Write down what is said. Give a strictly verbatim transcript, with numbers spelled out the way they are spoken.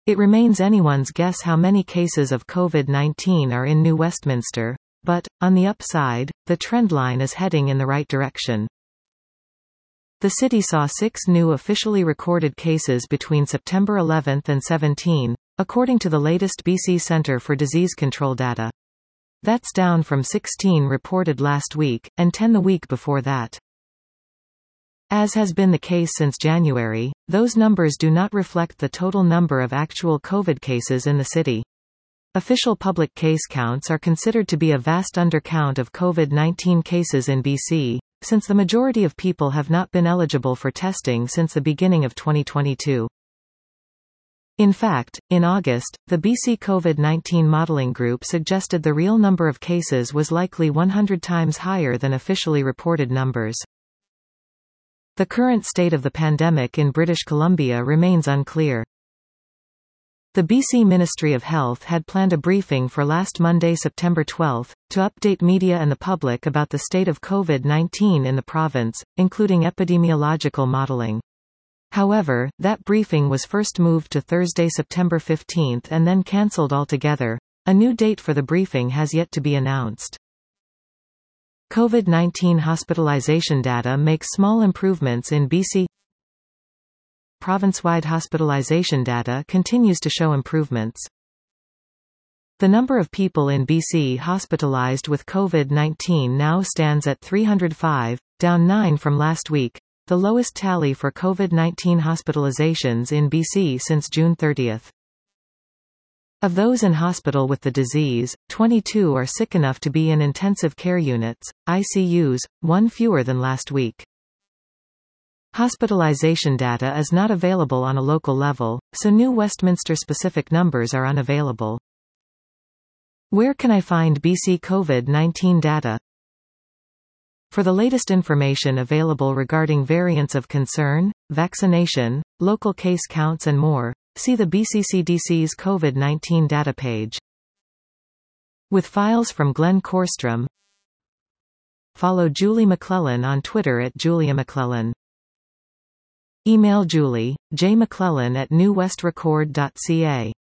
It remains anyone's guess how many cases of COVID nineteen are in New Westminster, but, on the upside, the trendline is heading in the right direction. The city saw six new officially recorded cases between September eleventh and seventeenth, according to the latest B C Centre for Disease Control data. That's down from sixteen reported last week, and ten the week before that. As has been the case since January, those numbers do not reflect the total number of actual COVID cases in the city. Official public case counts are considered to be a vast undercount of COVID nineteen cases in B C, since the majority of people have not been eligible for testing since the beginning of twenty twenty-two. In fact, in August, the B C COVID nineteen modeling group suggested the real number of cases was likely one hundred times higher than officially reported numbers. The current state of the pandemic in British Columbia remains unclear. The B C Ministry of Health had planned a briefing for last Monday, September twelfth, to update media and the public about the state of COVID nineteen in the province, including epidemiological modelling. However, that briefing was first moved to Thursday, September fifteenth and then cancelled altogether. A new date for the briefing has yet to be announced. COVID nineteen hospitalization data makes small improvements in B C. Province-wide hospitalization data continues to show improvements. The number of people in B C hospitalized with COVID nineteen now stands at three hundred five, down nine from last week, the lowest tally for COVID nineteen hospitalizations in B C since June thirtieth. Of those in hospital with the disease, twenty-two are sick enough to be in intensive care units, I C Us, one fewer than last week. Hospitalization data is not available on a local level, so New Westminster-specific numbers are unavailable. Where can I find B C COVID nineteen data? For the latest information available regarding variants of concern, vaccination, local case counts and more, see the B C C D C's COVID nineteen data page. With files from Glenn Korstrom. Follow Julie McClellan on Twitter at Julia McClellan. Email Julie, J. McClellan at new west record dot c a.